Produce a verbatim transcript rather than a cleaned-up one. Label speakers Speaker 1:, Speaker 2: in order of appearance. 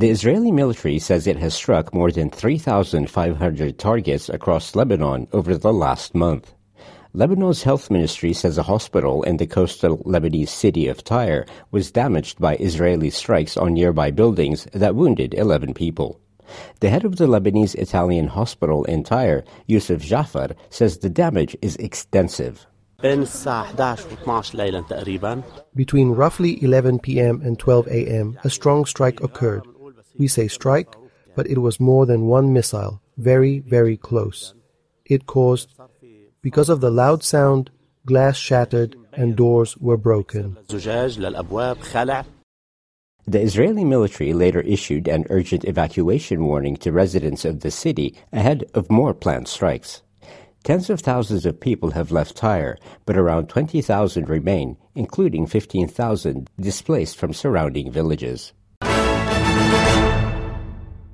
Speaker 1: The Israeli military says it has struck more than three thousand five hundred targets across Lebanon over the last month. Lebanon's health ministry says a hospital in the coastal Lebanese city of Tyre was damaged by Israeli strikes on nearby buildings that wounded eleven people. The head of the Lebanese-Italian hospital in Tyre, Youssef Jafar, says the damage is extensive.
Speaker 2: Between roughly eleven p.m. and twelve a.m., a strong strike occurred. We say strike, but it was more than one missile, very, very close. It caused, because of the loud sound, glass shattered and doors were broken.
Speaker 1: The Israeli military later issued an urgent evacuation warning to residents of the city ahead of more planned strikes. Tens of thousands of people have left Tyre, but around twenty thousand remain, including fifteen thousand displaced from surrounding villages.